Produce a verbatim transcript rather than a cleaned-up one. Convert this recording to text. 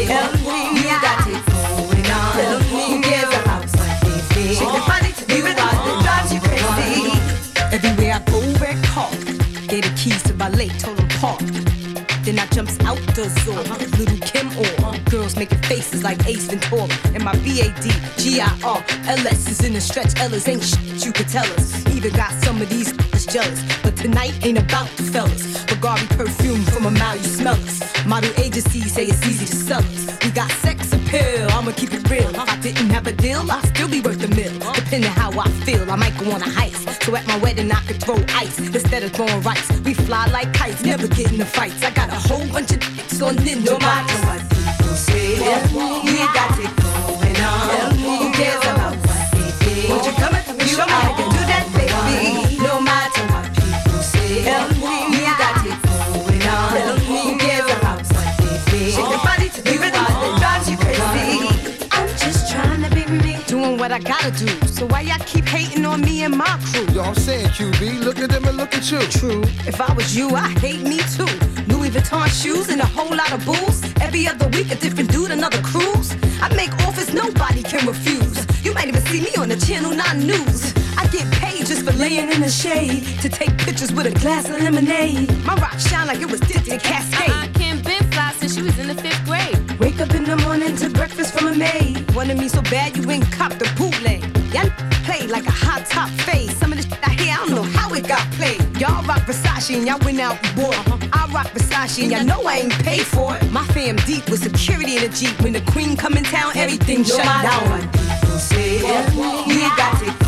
Tell me you got it going on. Tell me who cares about what they think. Shake your body to the rhythm that drives you crazy. Everywhere I go, red car. Gave the keys to my lake, told him park. Then I jumps out the door, Little Kim or girls making faces like Ace Ventura. And my B A D G I R L S is in the stretch. Ellis ain't shit you could tell us. Even got some of these f***ers jealous. But tonight ain't about the fellas. Bulgari perfume from a mile, you smell us. Model agencies say it's easy to sell us. We got sex appeal, I'ma keep it real. If I didn't have a deal, I'd still be worth a mill. Depending how I feel, I might go on a heist. So at my wedding I could throw ice instead of throwing rice. We fly like kites, never get in the fights. I got a whole bunch of dicks on ninja. No matter what people say, you got it going on. Who cares about what they think? Won't you come and show me how you do that, baby? No matter what people say, you got it going on. Who cares about what they think? Shake your body to the rhythm that drives you crazy. I'm just trying to be me, doing what I gotta do. So why y'all keep hating on me and my crew? Yo, I'm saying, Q B, look at them and look at you. True, if I was you, I'd hate me too. Louis Vuitton shoes and a whole lot of booze. Every other week a different dude, another cruise. I make offers nobody can refuse. You might even see me on the Channel nine News. I get paid just for laying in the shade to take pictures with a glass of lemonade. My rock shine like it was dipped in Cascade. Uh-uh, Kim been fly since she was in the fifth grade. Wake up in the morning to breakfast from a maid. Wanted me so bad you ain't cop the bootleg. Y'all play like a hot top fade. Some of this shit I hear, I don't know how it got played. Y'all rock Versace and y'all went out and bought it. I rock Versace and y'all know I ain't paid for it. My fam deep with security in a Jeep. When the queen come in town, everything no shut matter down. What people say, you got it